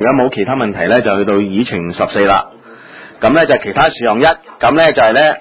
如果冇其他問題咧，就去到議程14啦。咁咧就其他事項1，咁咧就係咧。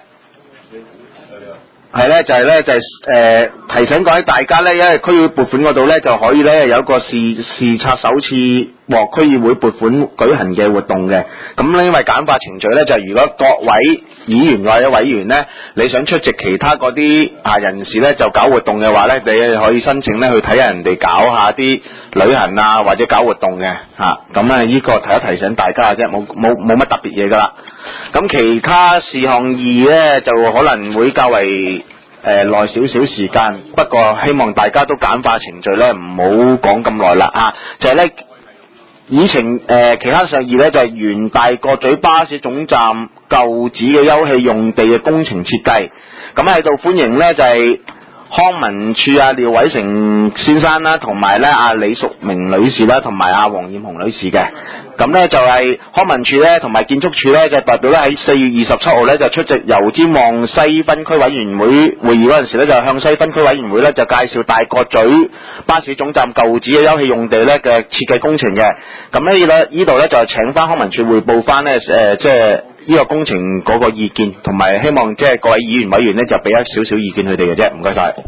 係咧，提醒各位大家咧，因為區議會撥款嗰度咧就可以咧有一個視察首次獲區議會撥款舉行嘅活動嘅。咁咧因為簡化程序咧，就如果各位議員或者委員咧，你想出席其他嗰啲人士咧就搞活動嘅話咧，你可以申請咧去睇下人哋搞下啲旅行啊或者搞活動嘅嚇。咁啊呢個提醒大家嘅啫，冇乜特別嘢噶啦。咁其他事項2咧就可能會較為耐少少時間，不過希望大家都簡化程序咧，唔好講咁耐啦啊！就係咧議程其他事項2咧就係元大角咀巴士總站舊址嘅休憩用地嘅工程設計，咁喺度歡迎咧就係康文署廖偉成先生啦，同埋咧李淑明女士啦，同埋黃艷紅女士嘅。咁咧就係康文署咧同埋建築署咧就代表咧喺4月27號咧就出席油尖旺西分區委員會會議嗰陣時咧，就向西分區委員會咧就介紹大角咀巴士總站舊址嘅休憩用地咧嘅設計工程嘅。咁咧呢度咧就係請翻康文署匯報翻咧即係呢個工程嗰個意見，同埋希望即係各位議員委員咧就俾一少少意見佢哋嘅啫。唔該晒。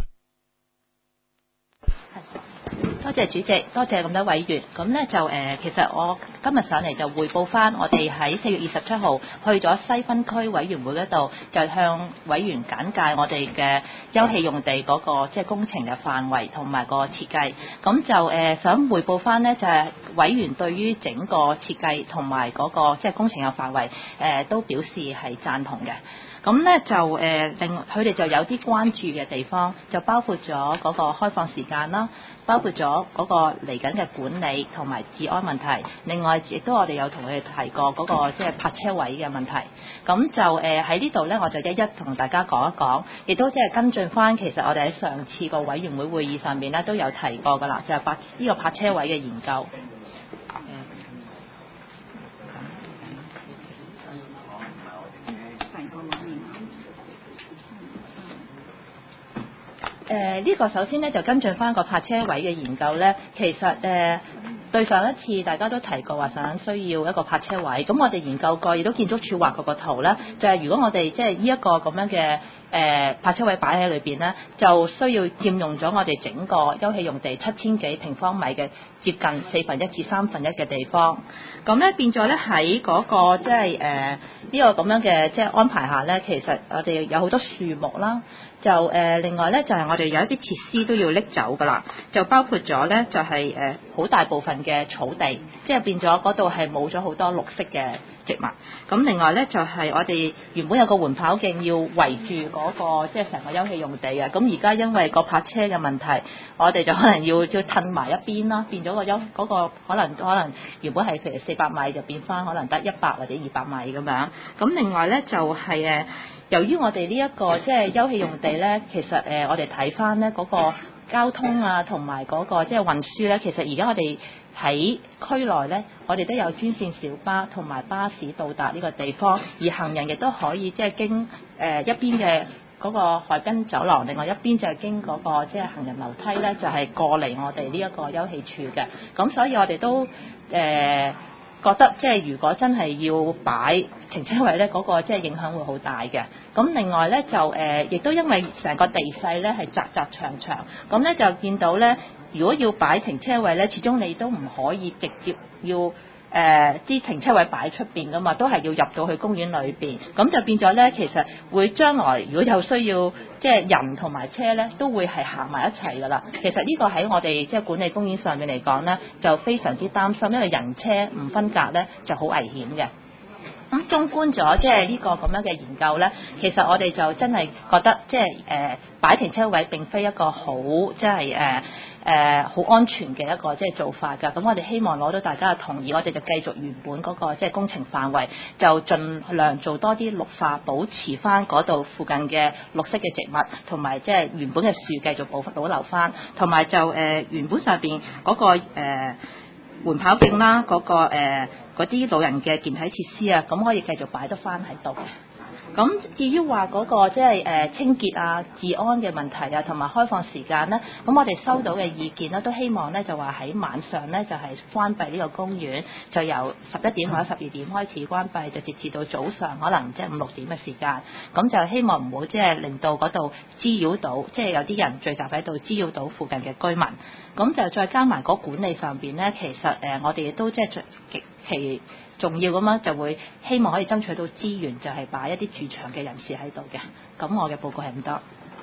多謝主席，多謝咁多委員。咁呢就其實我今日上嚟就匯報翻，我哋喺4月27號去咗西分區委員會嗰度，就向委員簡介我哋嘅休憩用地嗰個即係工程嘅範圍同埋個設計。咁就想匯報翻呢，就係委員對於整個設計同埋嗰個即係工程嘅範圍都表示係贊同嘅。咁咧就令佢哋就有啲關注嘅地方，就包括咗嗰個開放時間啦，包括咗嗰個嚟緊嘅管理同埋治安問題。另外亦都我哋有同佢哋提過嗰個即係泊車位嘅問題。咁就喺呢度咧，我就一一同大家講一講，亦都即係跟進翻。其實我哋喺上次個委員會會議上面咧都有提過㗎啦，就係呢個泊車位嘅研究。呢個首先咧就跟進翻個泊車位嘅研究咧，其實對上一次大家都提過話想需要一個泊車位，咁我哋研究過，亦都建築署畫過個圖咧，就係如果我哋即係呢一個咁樣嘅泊車位擺喺裏邊咧，就需要佔用咗我哋整個休憩用地7000幾平方米嘅接近1/4至1/3嘅地方，咁咧變咗咧喺嗰個即係呢個咁樣嘅即係安排下咧，其實我哋有好多樹木啦。就另外咧，就係我哋有一啲設施都要拎走㗎啦，就包括咗咧，就係好大部分嘅草地，即係變咗嗰度係冇咗好多綠色嘅植物。咁另外咧，就係我哋原本有個緩跑徑要圍住嗰個即係成個休憩用地啊。咁而家因為個泊車嘅問題，我哋就可能要褪埋一邊啦，變咗嗰個可能原本係譬如400米就變翻可能得100或者200米咁樣。咁另外咧就係由於我哋呢一個即係休憩用地咧，其實我哋睇翻咧嗰個交通啊，同埋嗰個即係運輸咧，其實而家我哋喺區內咧，我哋都有專線小巴同埋巴士到達呢個地方，而行人亦都可以即係經一邊嘅嗰個海濱走廊，另外一邊就係經嗰個即係行人樓梯咧，就係過嚟我哋呢一個休憩處嘅。咁所以我哋都覺得即係如果真係要擺停車位咧，嗰個即係影響會好大嘅。咁另外咧就亦都因為成個地勢咧係窄窄長長，咁咧就見到咧，如果要擺停車位咧，始終你都唔可以直接要啲停車位擺出邊噶嘛，都係要入到去公園裏邊，咁就變咗咧，其實會將來如果有需要，即係人同埋車咧，都會係行埋一齊噶啦。其實呢個喺我哋即係管理公園上面嚟講咧，就非常之擔心，因為人車唔分隔咧就好危險嘅。咁綜觀咗即係呢個咁樣嘅研究咧，其實我哋就真係覺得即係擺停車位並非一個好即係好安全嘅一個即係做法㗎。咁我哋希望攞到大家嘅同意，我哋就繼續原本嗰個即係工程範圍，就盡量做多啲綠化，保持翻嗰度附近嘅綠色嘅植物，同埋即係原本嘅樹繼續保留翻，同埋就原本上邊嗰個緩跑徑啦，嗰啲老人嘅健體設施啊，咁可以繼續擺得翻喺度。 咁至於話嗰個即係清潔啊、治安嘅問題啊，同埋開放時間呢，咁我哋收到嘅意見呢，都希望呢就話喺晚上呢，就係關閉呢個公園，就由11點或者12點開始關閉，就截至到早上可能即係5、6點嘅時間。咁就希望唔好即係令到嗰度滋擾到，即係有啲人聚集喺度滋擾到附近嘅居民。咁就再加埋嗰管理上邊呢，其實我哋亦都即係極其重要咁樣，就會希望可以爭取到資源，就係擺一啲駐場嘅人士喺度嘅。咁我嘅報告係咁多。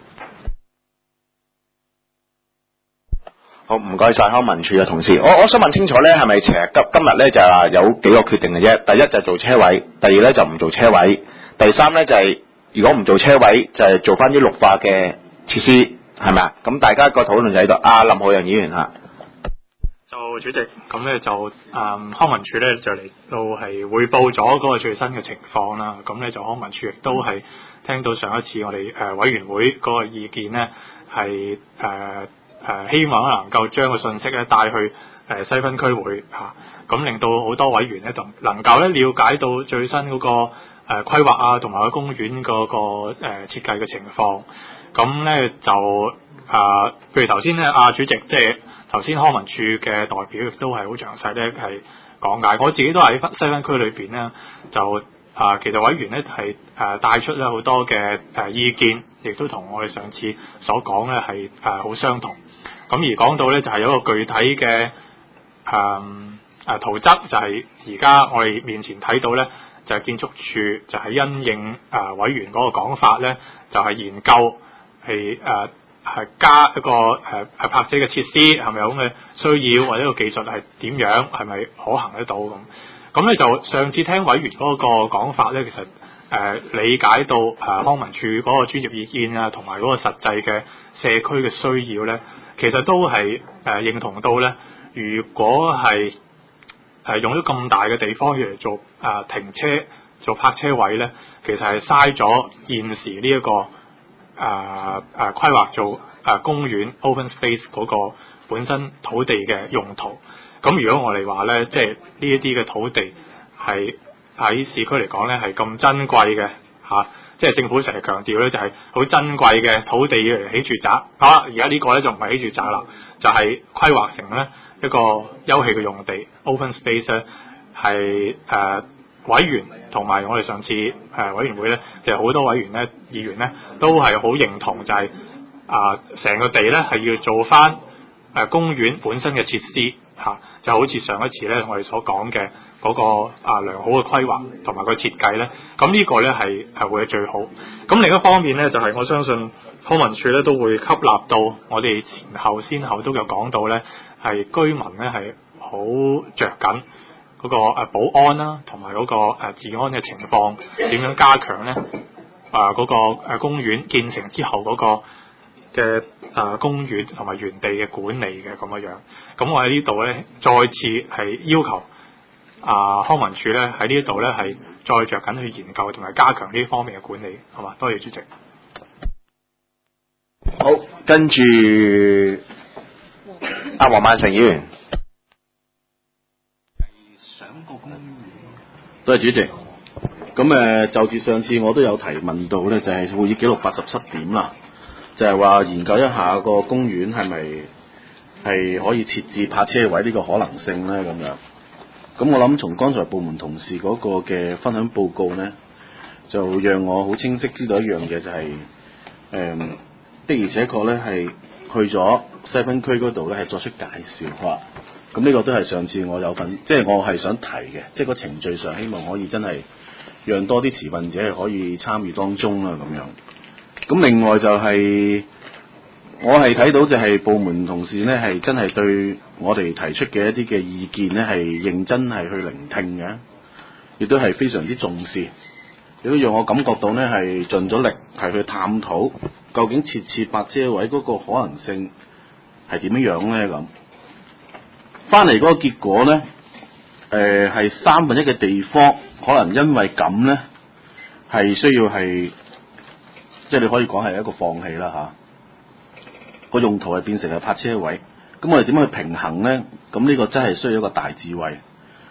好，唔該晒康文署嘅同事。我想問清楚咧，係咪其實今日咧就係有幾個決定嘅啫？第一就係做車位，第二咧就唔做車位，第三咧就係如果唔做車位，就係做翻啲綠化嘅設施，係咪啊？咁大家個討論就喺度。林浩洋議員嚇。 就主席，咁咧就康文署咧就嚟到係匯報咗嗰個最新嘅情況啦。咁咧就康文署亦都係聽到上一次我哋委員會嗰個意見咧，係希望能夠將個信息咧帶去西分區會嚇，咁令到好多委員咧就能夠咧了解到最新嗰個規劃啊，同埋個公園嗰個設計嘅情況。咁咧就譬如頭先咧主席即係。頭先康文署嘅代表亦都係好詳細咧，係講解。我自己都喺西分區裏邊咧，就其實委員咧係帶出咧好多嘅意見，亦都同我哋上次所講咧係好相同。咁而講到咧就係有一個具體嘅圖則，就係而家我哋面前睇到咧，就係建築署就係因應委員嗰個講法咧，就係研究係加一個泊車嘅設施係咪有咁嘅需要，或者個技術係點樣，係咪可行得到咁？咁咧就上次聽委員嗰個講法咧，其實理解到康文署嗰個專業意見啊，同埋嗰個實際嘅社區嘅需要咧，其實都係認同到咧，如果係用咗咁大嘅地方嚟做停車做泊車位咧，其實係嘥咗現時呢一個規劃做公園 open space 嗰個本身土地嘅用途。咁如果我哋話咧，即係呢一啲嘅土地係喺市區嚟講咧係咁珍貴嘅即係政府成日強調咧就係好珍貴嘅土地要嚟起住宅。好啦，而家呢個咧就唔係起住宅啦，就係規劃成咧一個休憩嘅用地 open space 咧，係委員同埋我哋上次委員會咧，其實好多委員咧、議員咧都係好認同，就係成個地咧係要做翻公園本身嘅設施就好似上一次咧我哋所講嘅嗰個良好嘅規劃同埋個設計咧，咁呢個咧係會係最好。咁另一方面咧就係我相信康文署咧都會吸納到我哋先後都有講到咧，係居民咧係好着緊嗰個保安啦，同埋嗰個治安嘅情況點樣加強咧？嗰個公園建成之後嗰個嘅公園同埋園地嘅管理嘅咁樣。咁我喺呢度咧再次係要求康文署咧喺呢度咧係再着緊去研究同埋加強呢方面嘅管理，好嘛？多謝主席。 好，跟住黃萬成議員。 多謝主席。咁就住上次我都有提問到咧，就係會議記錄87點啦，就係話研究一下個公園係咪係可以設置泊車位呢個可能性咧咁樣。咁我諗從剛才部門同事嗰個嘅分享報告咧，就讓我好清晰知道一樣嘢，就係的而且確咧係去咗西分區嗰度咧係作出介紹啦。咁呢個都係上次我有份，即係我係想提嘅，即係個程序上希望可以真係讓多啲持份者係可以參與當中啦咁樣。咁另外就係我係睇到就係部門同事呢係真係對我哋提出嘅一啲嘅意見呢係認真係去聆聽嘅，亦都係非常之重視，亦都讓我感覺到呢係盡咗力係去探討究竟設泊車位嗰個可能性係點樣呢咁。翻嚟嗰個結果呢，係1/3嘅地方，可能因為咁呢，係需要係，即係你可以講係一個放棄啦個用途係變成係泊車位。咁我哋點樣去平衡呢？咁呢個真係需要一個大智慧。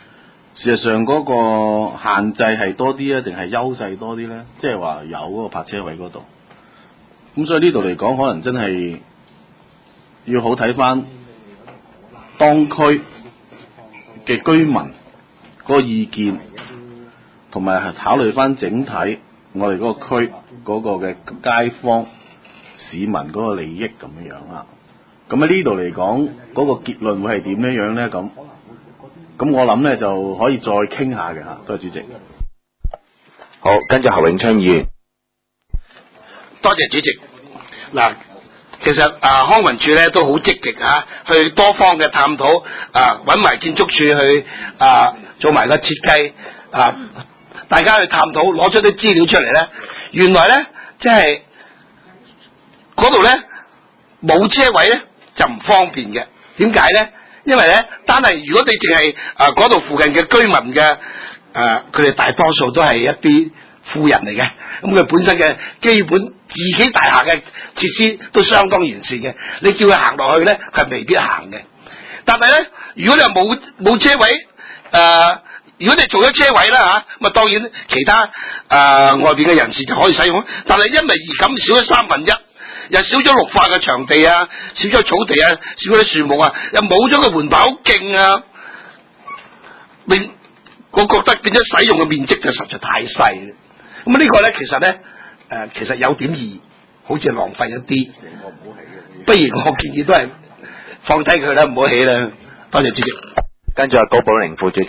事實上嗰個限制係多啲啊，定係優勢多啲咧？即係話有嗰個泊車位嗰度。咁所以呢度嚟講，可能真係要好睇翻當區嘅居民嗰個意見，同埋係考慮翻整體我哋嗰個區嗰個嘅街坊市民嗰個利益咁樣啦。咁喺呢度嚟講，嗰個結論會係點樣咧？咁我諗咧就可以再傾下嘅嚇。多謝主席。 好，跟住侯永昌議員。 多謝主席。嗱，其實康文署咧都好積極去多方嘅探討，揾埋建築署去做埋個設計，大家去探討，攞出啲資料出嚟咧，原來咧即係嗰度咧冇車位咧就唔方便嘅。點解咧？因為咧，單係如果你淨係嗰度附近嘅居民嘅佢哋大多數都係一啲富人嚟嘅，咁佢本身嘅基本自己大廈嘅設施都相當完善嘅，你叫佢行落去咧，佢係未必行嘅。但係咧，如果你話冇車位，如果你做咗車位啦咁啊當然其他外邊嘅人士就可以使用，但係因為而咁少咗1/3，又少咗綠化嘅場地啊，少咗草地啊，少咗啲樹木啊，又冇咗個緩跑徑啊，我覺得變咗使用嘅面積就實在太細啦。咁呢個咧其實有點二，好似浪費一啲。不如我建議都係放低佢啦，唔好起啦。多謝主席。 跟住高寶玲副主席。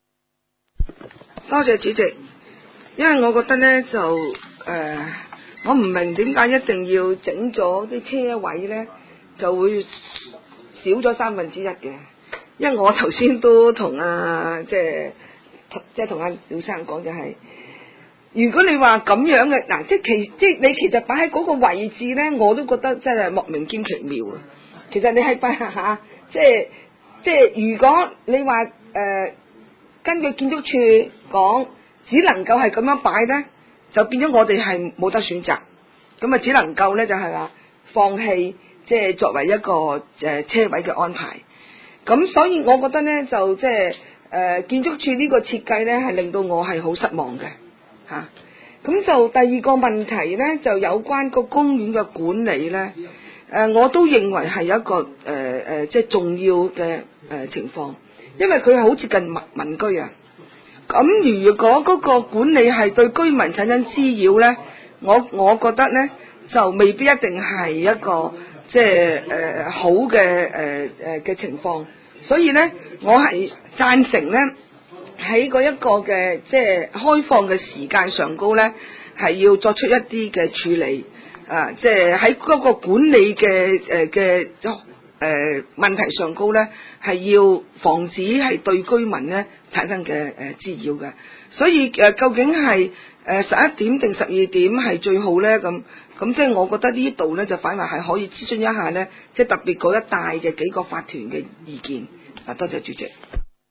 多謝主席，因為我覺得咧就我唔明點解一定要整咗啲車位咧，就會少咗1/3嘅。因為我頭先都同即係同阿廖生講就係、如果你話咁樣嘅嗱，即係你其實擺喺嗰個位置咧，我都覺得真係莫名兼奇妙啊！其實你係擺下即係如果你話根據建築署講，只能夠係咁樣擺咧，就變咗我哋係冇得選擇，咁啊只能夠咧就係話放棄即係作為一個車位嘅安排。咁所以我覺得咧就即係建築署呢個設計咧係令到我係好失望嘅嚇。咁就第二個問題咧就有關個公園嘅管理咧，我都認為係一個即係重要嘅情況，因為佢係好接近民居啊。咁如果嗰個管理係對居民產生滋擾咧，我覺得咧就未必一定係一個即係好嘅嘅情況。所以咧，我係贊成咧喺嗰一個嘅即係開放嘅時間上高咧，係要作出一啲嘅處理，即係喺嗰個管理嘅問題上高咧，係要防止係對居民咧產生嘅滋擾嘅。所以究竟係11點定12點係最好咧？咁即係我覺得呢度咧就反為係可以諮詢一下咧，即係特別嗰一帶嘅幾個法團嘅意見。多謝主席。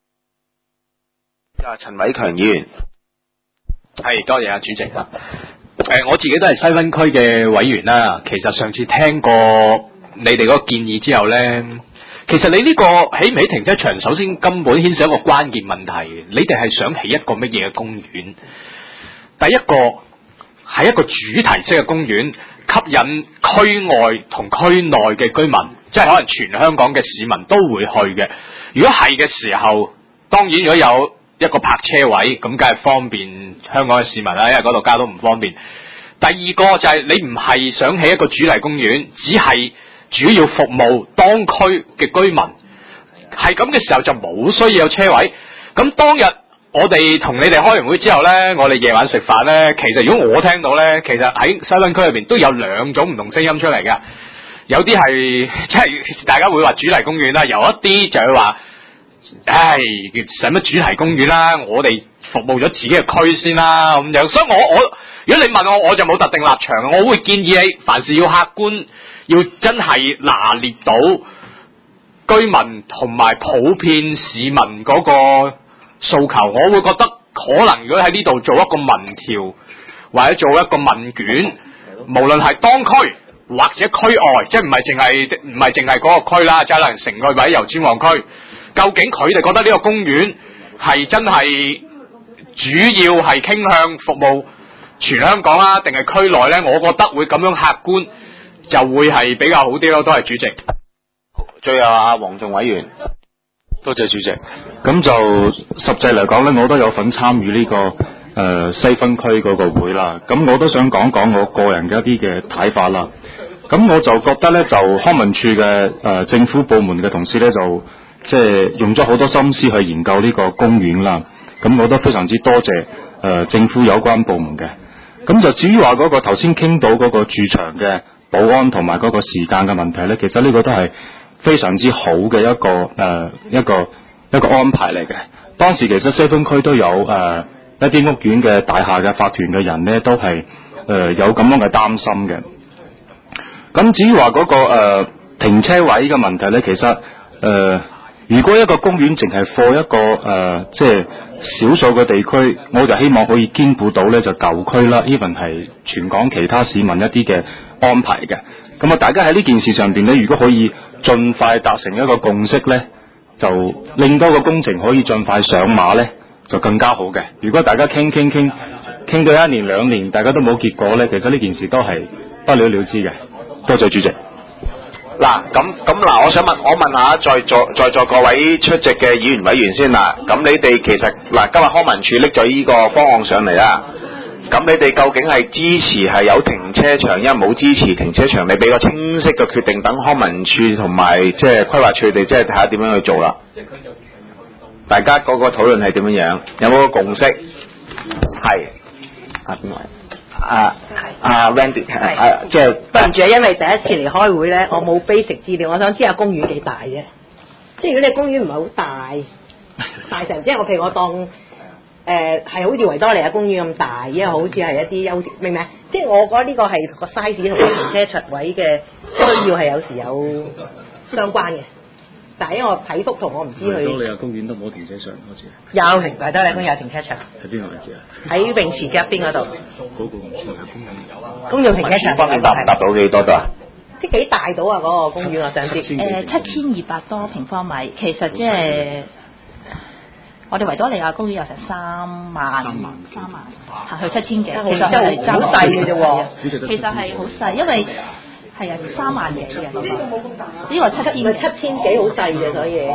陳偉強議員。 係，多謝主席。我自己都係西灣區嘅委員啦。其實上次聽過你哋嗰個建議之後咧，其實你呢個起唔起停車場，首先根本牽涉一個關鍵問題。你哋係想起一個乜嘢嘅公園？第一個係一個主題式嘅公園，吸引區外同區內嘅居民，即係可能全香港嘅市民都會去嘅。如果係嘅時候，當然如果有一個泊車位，咁梗係方便香港嘅市民啦，因為嗰度交通唔方便。第二個就係你唔係想起一個主題公園，只係主要服務當區嘅居民，係咁嘅時候就冇需要有車位。咁當日我哋同你哋開完會之後呢，我哋夜晚食飯呢，其實如果我聽到呢，其實喺西灣區入邊都有2種唔同聲音出嚟嘅。有啲係即係大家會話主題公園啦，有一啲就係話，使乜主題公園啦？我哋服務咗自己嘅區先啦，咁樣。所以我如果你問我就冇特定立場，我會建議你凡事要客觀，要真係拿捏到居民同埋普遍市民嗰個訴求。我會覺得可能如果喺呢度做一個民調或者做一個問卷，無論係當區或者區外，即係唔係淨係嗰個區啦，即係可能城區或者油尖旺區，究竟佢哋覺得呢個公園係真係主要係傾向服務全香港啊，定係區內咧？我覺得會咁樣客觀就會係比較好啲咯。多謝主席。 最後阿黃仲委員， 多謝主席。咁就實際嚟講咧，我都有份參與呢個西分區嗰個會啦。咁我都想講講我個人嘅一啲嘅睇法啦。咁我就覺得咧，就康文署嘅政府部門嘅同事咧，就即係用咗好多心思去研究呢個公園啦。咁我都非常之多謝政府有關部門嘅。咁就至於話嗰個頭先傾到嗰個駐場嘅保安同埋嗰個時間嘅問題咧，其實呢個都係非常之好嘅一個安排嚟嘅。當時其實西分區都有一啲屋苑嘅大廈嘅法團嘅人咧，都係有咁樣嘅擔心嘅。咁至於話嗰個停車位嘅問題咧，其實如果一個公園淨係放一個即係少數嘅地區，我就希望可以兼顧到咧就舊區啦，even係全港其他市民一啲嘅安排嘅。咁啊，大家喺呢件事上邊咧，如果可以盡快達成一個共識咧，就令到個工程可以盡快上馬咧，就更加好嘅。如果大家傾到1年2年，大家都冇結果咧，其實呢件事都係不了了之嘅。多謝主席。 嗱，我想問下在座各位出席嘅議員委員先啦。咁你哋其實嗱，今日康文署拎咗呢個方案上嚟啦。咁你哋究竟係支持係有停車場，因為冇支持停車場，你俾個清晰嘅決定，等康文署同埋即係規劃處哋即係睇下點樣去做啦。大家嗰個討論係點樣樣？有冇個共識？係邊位？Randy 即係對唔住啊，因為第一次嚟開會咧，我冇 basic 資料，我想知下公園幾大啫。即係如果你公園唔係好大成，即係譬如我當係好似維多利亞公園咁大，因為好似係一啲明唔明？即係我覺得呢個係個 size 同個停車場位嘅需要係有時有相關嘅。但係因為我睇幅圖，我唔知佢。維多利亞公園都冇停車場，好似。 有維多利亞公園有停車場。 喺邊個位置啊？ 喺泳池嘅一邊嗰度。 嗰個唔算係公園。 公用停車場。 方面搭唔搭到幾多度啊？ 即係幾大到啊？嗰個公園我想知。 7200多平方米，其實即係我哋維多利亞公園有成3萬，行去7000幾，其實係好細嘅啫喎。 其實係好細，因為係啊3萬幾嘅，呢個7000 幾好細嘅，所以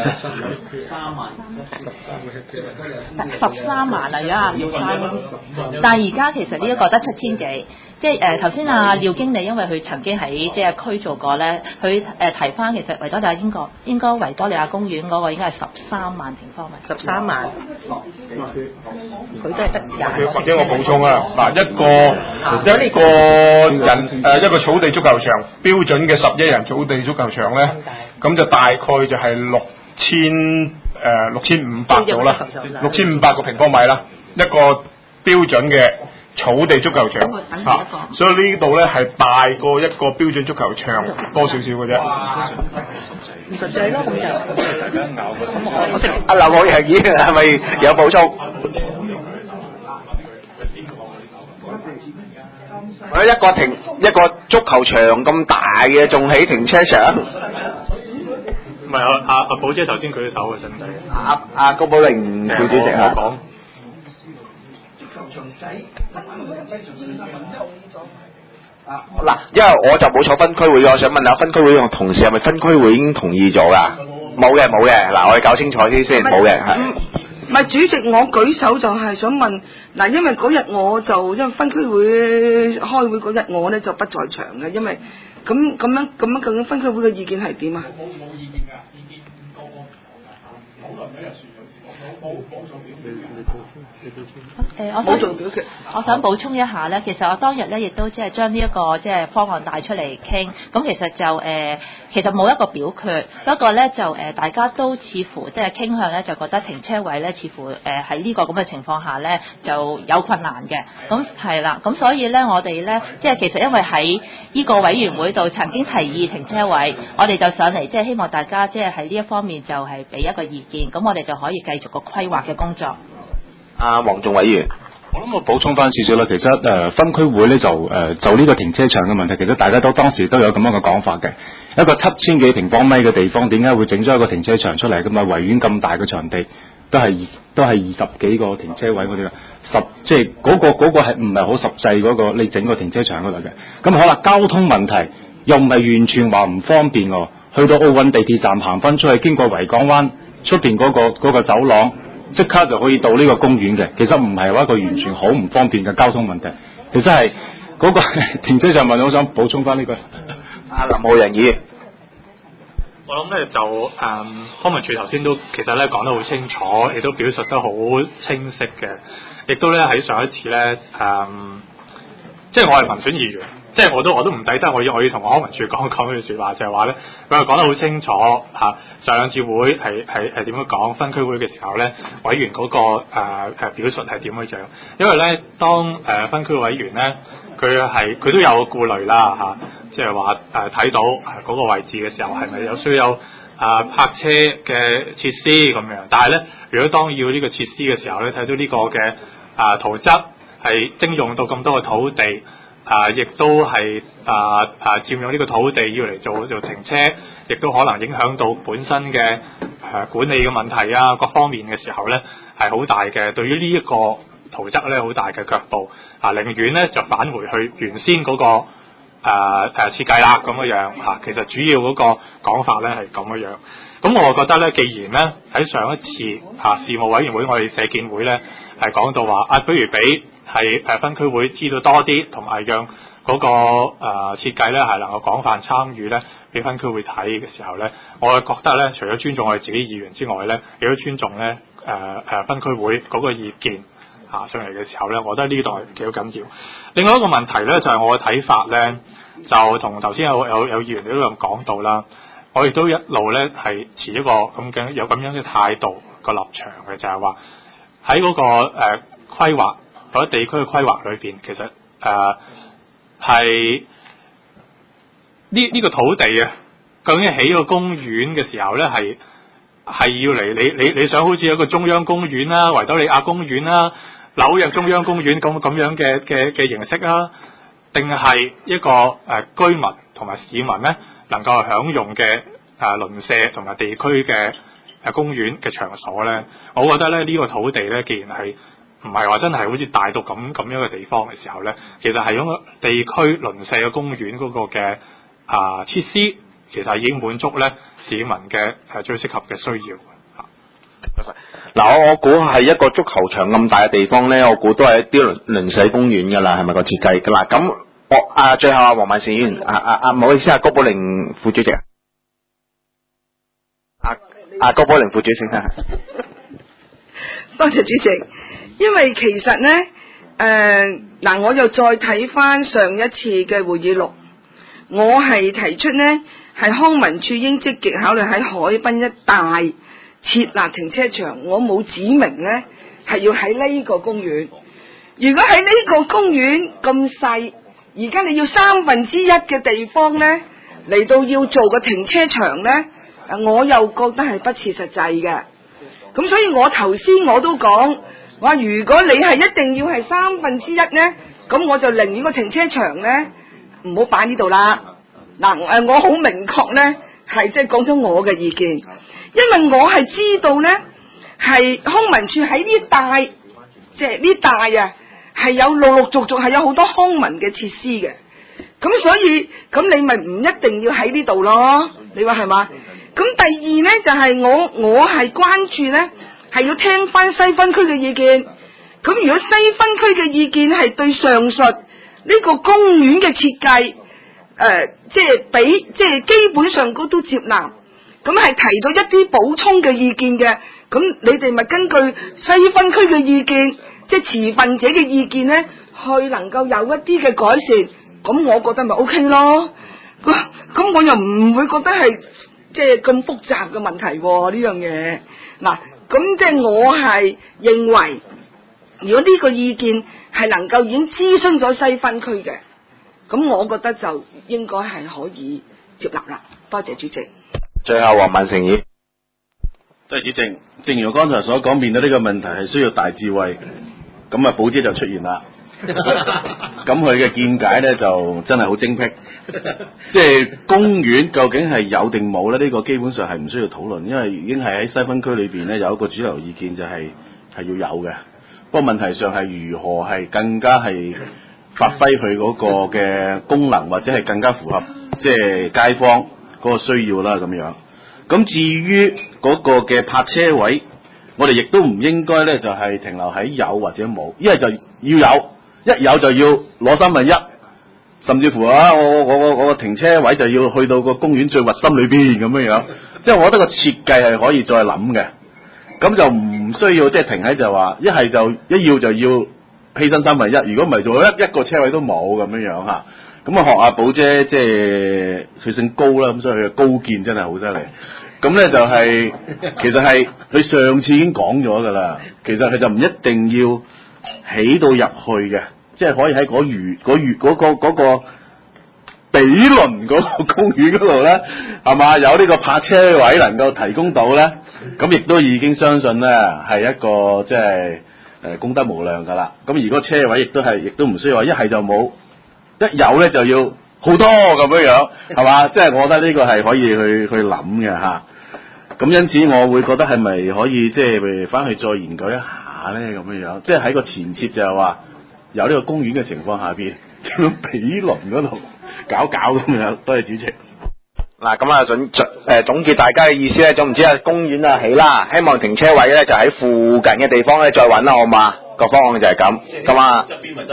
13萬啊，如果阿廖生，但係而家其實呢一個得7000幾。即係頭先阿廖經理，因為佢曾經喺即係區做過咧，佢提翻其實維多利亞應該維多利亞公園嗰個應該係13萬平方米，13萬，佢都係得20。 或者我補充啊，嗱一個人一個草地足球場標準嘅11人草地足球場咧，咁就大概就係6500到啦，6500個平方米啦，一個標準嘅草地足球場所以呢度咧係大過一個標準足球場多少少嘅啫。 唔實際咯，咁就。 阿劉偉議員係咪有補充？一個足球場咁大嘅，仲起停車場？ 唔係阿寶姐頭先舉手嘅，使唔使？ 阿高寶玲副主席啊。 講。 嗱，因為我就冇坐分區會，我想問下分區會嘅同事係咪分區會已經同意咗㗎？冇嘅。嗱，我哋搞清楚啲先，冇嘅係。 唔係主席，我舉手就係想問嗱，因為嗰日因為分區會開會嗰日我咧就不在場嘅，因為咁樣究竟分區會嘅意見係點啊？冇意見㗎，意見個唔同嘅，討論嗰日算咗先，冇做表決。 我想補充一下咧，其實我當日咧亦都即係將呢一個即係方案帶出嚟傾，咁其實就其實冇一個表決，不過咧就大家都似乎即係傾向咧就覺得停車位咧似乎喺呢個咁嘅情況下咧就有困難嘅，咁係啦，咁所以咧我哋咧即係其實因為喺呢個委員會度曾經提議停車位，我哋就上嚟即係希望大家即係喺呢一方面就係俾一個意見，咁我哋就可以繼續個規劃嘅工作。 阿黃仲委員。 我諗我補充翻少少啦，其實分區會咧就呢個停車場嘅問題，其實大家都當時都有咁樣嘅講法嘅。一個7000幾平方米嘅地方，點解會整咗一個停車場出嚟？咁啊維園咁大嘅場地， 都係20幾個停車位嗰啲啦，即係嗰個係唔係好實際嗰個你整個停車場嗰度嘅。咁好啦，交通問題又唔係完全話唔方便喎。去到奧運地鐵站行翻出去，經過維港灣出邊嗰個走廊，即刻就可以到呢個公園嘅。其實唔係話一個完全好唔方便嘅交通問題，其實係嗰個停車場問題。我想補充翻呢個。 阿林浩仁議員。 我諗咧就康文署頭先都其實咧講得好清楚，亦都表述得好清晰嘅，亦都咧喺上一次咧即係我係民選議員，即係我都唔抵得，我要同康文署講句説話，就係話咧佢係講得好清楚嚇。上兩次會係點樣講分區會嘅時候咧，委員嗰個表述係點樣樣？因為咧當分區委員咧佢都有顧慮啦嚇。即係話睇到嗰個位置嘅時候，係咪有需要泊車嘅設施咁樣？但係咧，如果當要呢個設施嘅時候咧，睇到呢個嘅圖則係徵用到咁多嘅土地，亦都係佔用呢個土地要嚟做停車，亦都可能影響到本身嘅管理嘅問題啊，各方面嘅時候咧係好大嘅。對於呢一個圖則咧，好大嘅卻步寧願咧就返回去原先嗰個。設計啦咁樣嚇，其實主要嗰個講法咧係咁樣。咁我覺得咧，既然咧喺上一次事務委員會我哋社建會咧係講到話不如俾係分區會知道多啲，同埋讓嗰個設計咧係能夠廣泛參與咧，俾分區會睇嘅時候咧，我覺得咧除咗尊重我哋自己議員之外咧，亦都尊重咧分區會嗰個意見。上嚟嘅時候咧，我覺得呢度係幾好緊要。另外一個問題咧，就係我嘅睇法咧，就同頭先有議員都有講到啦。我亦都一路咧係持一個有咁樣嘅態度個立場嘅，就係話喺嗰個規劃或者地區嘅規劃裏邊，其實係呢個土地啊，究竟起個公園嘅時候咧係要嚟你想好似有個中央公園啦、維多利亞公園啦、紐約中央公園咁樣嘅形式啊，定係一個居民同埋市民咧能夠享用嘅鄰舍同埋地區嘅公園嘅場所咧？我覺得咧呢個土地咧，既然係唔係話真係好似大到咁樣嘅地方嘅時候咧，其實係用地區鄰舍嘅公園嗰個嘅設施，其實已經滿足咧市民嘅最適合嘅需要。 嗱，我估係一個足球場咁大嘅地方咧，我估都係一啲鄰舍公園㗎啦，係咪個設計？嗱，咁我最後黃萬善議員，唔好意思，高寶玲副主席，高寶玲副主席多謝主席，因為其實咧，我又再睇翻上一次嘅會議錄，我係提出呢，係康文署應積極考慮喺海濱一帶設立停車場，我冇指明呢係要喺呢個公園。如果喺呢個公園咁細，而家你要1/3嘅地方呢嚟到要做個停車場呢，我又覺得係不切實際嘅。咁所以我頭先我都講，我話如果你係一定要係1/3呢，咁我就寧願個停車場呢唔好擺呢度啦。我好明確呢係即係講咗我嘅意見。因為我係知道呢，係康文署喺呢帶，即係呢帶係有陸續係有好多康文嘅設施嘅，咁所以咁你咪唔一定要喺呢度咯，你話係嘛？咁第二呢，就係我係關注呢，係要聽翻西分區嘅意見。咁如果西分區嘅意見係對上述呢個公園嘅設計，即係基本上都接納。咁係提到一啲補充嘅意見嘅，咁你哋咪根據西分區嘅意見，即係持份者嘅意見呢，去能夠有一啲嘅改善，咁我覺得咪 OK 咯。咁我又唔會覺得係即係咁複雜嘅問題呢樣嘢。嗱，咁即係我係認為，如果呢個意見係能夠已經諮詢咗西分區嘅，咁我覺得就應該係可以接納啦。多謝主席。 最後黃萬成議員， 多謝主席。正如我剛才所講，面對呢個問題係需要大智慧，咁寶姐就出現啦。 咁佢嘅見解咧就真係好精闢。即係公園究竟係有定冇咧？呢、個基本上係唔需要討論，因為已經係喺西分區裏邊咧有一個主流意見就係要有嘅。不過問題上係如何係更加係發揮佢嗰個嘅功能，或者係更加符合即係街坊嗰個需要啦咁樣。咁至於嗰個嘅泊車位，我哋亦都唔應該咧就係停留喺有或者冇，一係就要有，一有就要攞1/3，甚至乎啊我個停車位就要去到個公園最核心裏邊咁樣樣。即係我覺得個設計係可以再諗嘅，咁就唔需要即係停喺就話一係就一要就要犧牲1/3，如果唔係做一個車位都冇咁樣樣嚇。咁啊學阿寶姐即係佢姓高啦，咁所以佢嘅高見真係好犀利。咁咧就係、其實係佢上次已經講咗㗎啦。其實佢就唔一定要起到入去嘅，即係可以喺嗰個比鄰嗰個公園嗰度咧，係嘛，有呢個泊車位能夠提供到咧，咁亦都已經相信咧係一個即係功德無量㗎啦。咁如果車位亦都唔需要話一係就冇，一有咧就要好多咁樣樣，係嘛？即係我覺得呢個係可以去諗嘅嚇。咁因此我會覺得係咪可以即係翻去再研究一下咧咁樣樣，即係喺個前設就係話有呢個公園嘅情況下邊，咁比鄰嗰度搞咁樣。多謝主席。 嗱，咁啊總結大家嘅意思咧，總唔知啊公園啊起啦，希望停車位咧就喺附近嘅地方咧再揾啦，好嘛？個方案就係咁啊。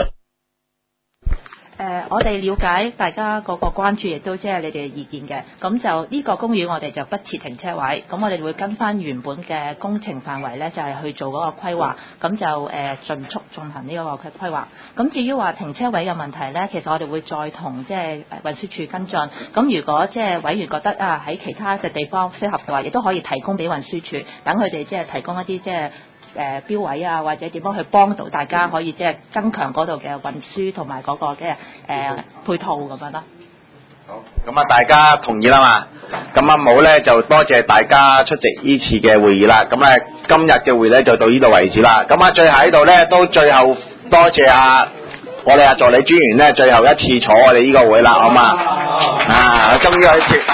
我哋了解大家嗰個關注，亦都即係你哋嘅意見嘅。咁就呢個公園我哋就不設停車位，咁我哋會跟翻原本嘅工程範圍咧，就係去做嗰個規劃，咁就盡速進行呢個規劃。咁至於話停車位嘅問題咧，其實我哋會再同即係運輸署跟進。咁如果即係委員覺得啊喺其他嘅地方適合嘅話，亦都可以提供俾運輸署，等佢哋即係提供一啲即係標位啊，或者點樣去幫到大家可以即係增強嗰度嘅運輸同埋嗰個嘅配套咁樣啦。 好，咁啊大家同意啦嘛？咁啊冇咧就多謝大家出席呢次嘅會議啦。咁啊今日嘅會咧就到呢度為止啦。咁啊最後喺度咧都最後多謝我哋助理專員咧最後一次坐我哋呢個會啦，好嘛？啊，終於有一次。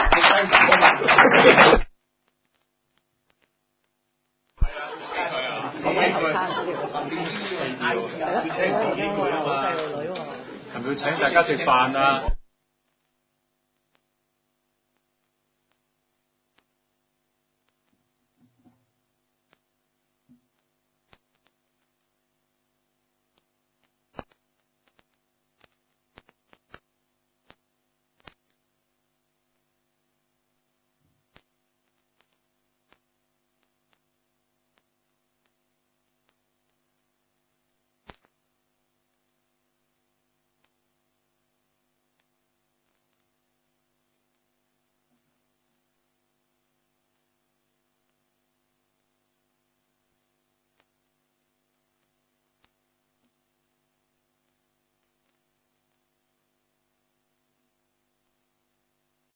琴日請大家食飯啊！